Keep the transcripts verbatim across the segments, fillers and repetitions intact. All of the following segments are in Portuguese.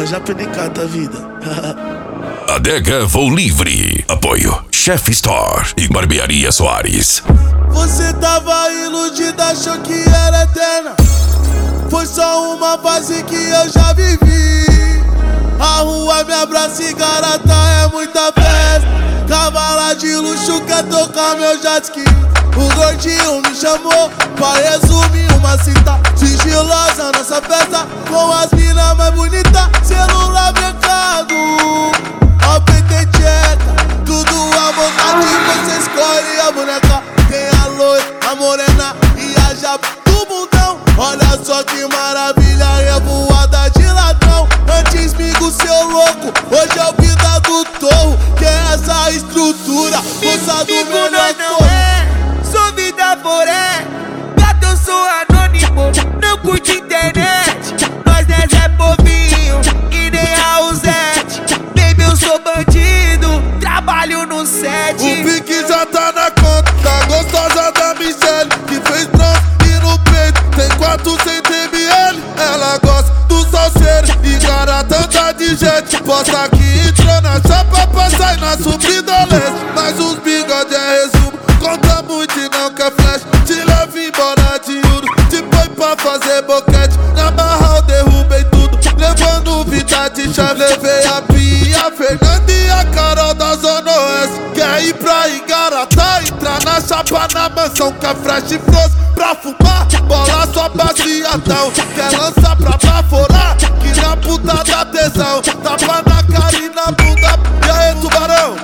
Eu já perdi cada vida. Adega Voo Livre. Apoio Chef Store e Barbearia Soares. Você tava iludida, achou que era eterna. Foi só uma fase que eu já vivi. A rua me abraça e garota é muita festa. Cavala de luxo quer tocar meu jet ski. O gordinho me chamou pra resumir uma cita sigilosa nossa festa, com as minas mais bonitas. Celular mercado, ó peito e tcheca, tudo à vontade, você escolhe a boneca. Tem a loira, a morena e a japa do bundão. Olha só que maravilha, revoada de ladrão. Antes migo seu louco, hoje é o vida do torro. Que é essa estrutura, moça do meu nós não é, sou vida poré. Gato, eu sou anônimo, não curte internet. Nós não é povinho e nem Raulzete. Baby, eu sou bandido, trabalho no set. O pique já tá na conta, tá gostosa da Michelle, que fez trans e no peito tem quatrocentos mililitros. Ela gosta do salseiro e garota anda de jet. Posta que entrou na chapa pra sair na subida leste. Mas os bigode é resumo, conta muito e não quer flash. Te levo embora de ouro, te põe pra fazer boquete. Na barra eu derrubei tudo, levando vida de chave. Levei a Pia, a Fernanda e a Carol da Zona Oeste. Quer ir pra Igarata, entrar na chapa na mansão. Quer fresh frozen pra fumar, bola só baciadão. Quer lançar pra baforar, que na puta dá tesão. Tapa na cara e na bunda, e aí tubarão?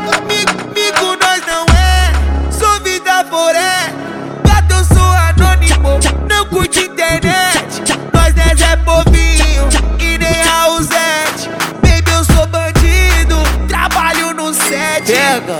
Migo nós não é, sou vida poré. Gato, eu sou anônimo, não curte internet. Nós não é povinho e nem Raulzete. Baby, eu sou bandido, trabalho no set. Pega,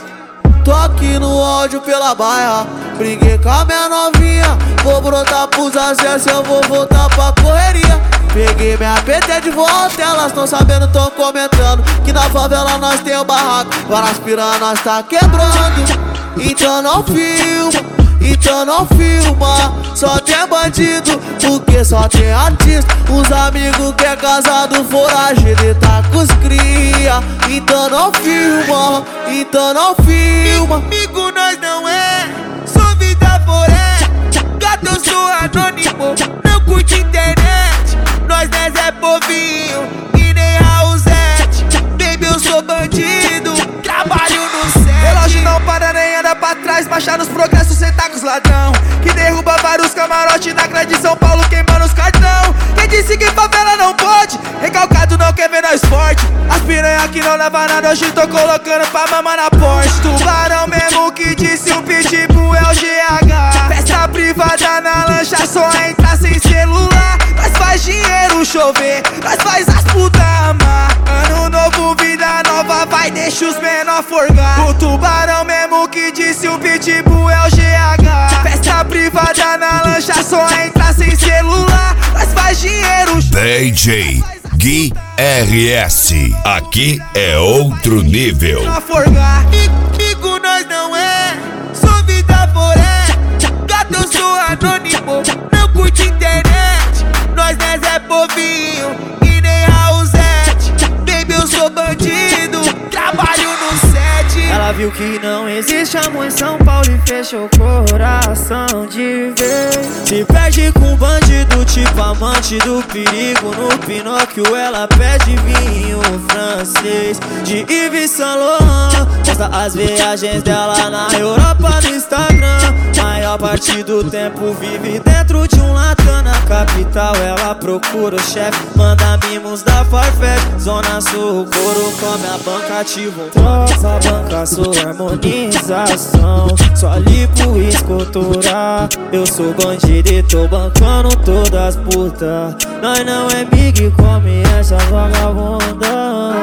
tô aqui no ódio pela baia. Briguei com a minha novinha, vou brotar pros acessos, eu vou voltar pra correria. Peguei minha P T de volta, elas tão sabendo, tão comentando que na favela nós tem o barraco, várias piranhas nós tá quebrando. Então não filma, então não filma, só tem bandido, porque só tem artista. Os amigos que é casado, foragido e tá com os cria. Então não filma, então não filma. Migo nós não é, sou vida poré. Gato, eu sou anônimo, não curte internet. Nós não é povinho e nem Raulzete. Baby, eu sou bandido, trabalho no set. Relógio não para nem anda pra trás, marcha nos progressos, cê tá com os ladrão. Que derruba vários camarotes na grande São Paulo, queimando os cartão. Quem disse que favela não pode? Recalcado não quer ver nós forte. As piranha que não leva nada, hoje tô colocando pra mamar na Porsche. Tubarão mesmo que disse o pitbull é o G H. Festa privada na lancha, só entra sem celular. Nós faz dinheiro chover, nós faz as puta amar. Ano novo, vida nova, vai deixa os menor forgar. O tubarão mesmo que disse o pitbull é o G H. Festa privada na lancha, só entra sem celular. Nós faz dinheiro chover. D J Gui R S, aqui é outro nível. Migo nós não é, sou vida poré. Gato, eu sou anônimo, não curte internet. Nós não é povinho e nem Raulzete. Baby, eu sou bandido, trabalho no set. Ela viu que não existe amor em São Paulo e fechou o coração de vez. Se perde com bandido, tipo amante do perigo. No Pinóquio ela pede vinho francês de Yves Saint Laurent. Posta as viagens dela na Europa no Instagram. Maior parte do tempo vive dentro de um latão. Na capital ela procura o chefe, manda mimos da Farfetch. Zona Sul, couro come a banca, ativa um tropa, banca sua harmonização. Só lipo e escultura, eu sou bandido e tô bancando todas as putas. Nós não é big, come essa vagabunda.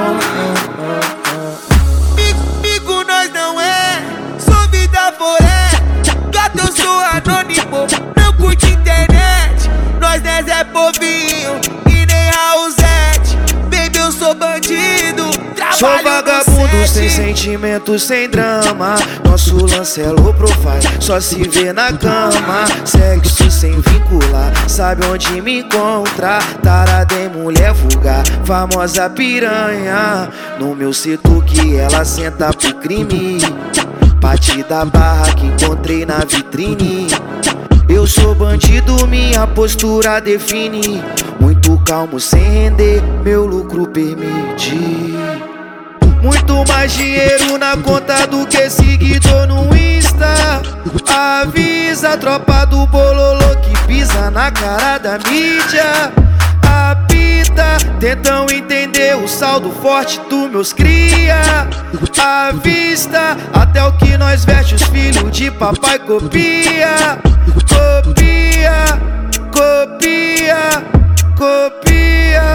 Migo nós não é, sou vida poré. Gato, eu sou anônimo, não curte internet. Nós não é povinho e nem Raulzete. Baby, eu sou bandido, trabalho sou vagabundo sem sentimento sem drama. Nosso lance é low profile, só se vê na cama. Sexo sem vincular, sabe onde me encontra. Tarada em mulher vulgar, famosa piranha. No meu setor que ela senta pro crime. Pati da barra que encontrei na vitrine. Eu sou bandido, minha postura define. Muito calmo sem render, meu lucro permite. Muito mais dinheiro na conta do que seguidor no Insta. Avisa a tropa do bololô que pisa na cara da mídia. Apita, tentam entender o saldo forte dos meus cria. À vista, até o que nós veste os filhos de papai copia. Copia, copia, copia.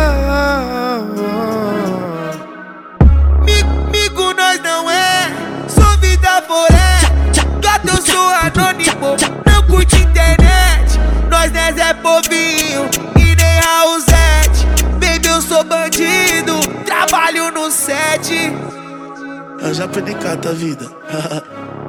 Migo nós não é, sou vida foré. Gato eu sou anônimo, não curte internet. Nós não é povinho e nem Raulzete. Baby eu sou bandido, trabalho no set. Eu já aprendi cata a vida.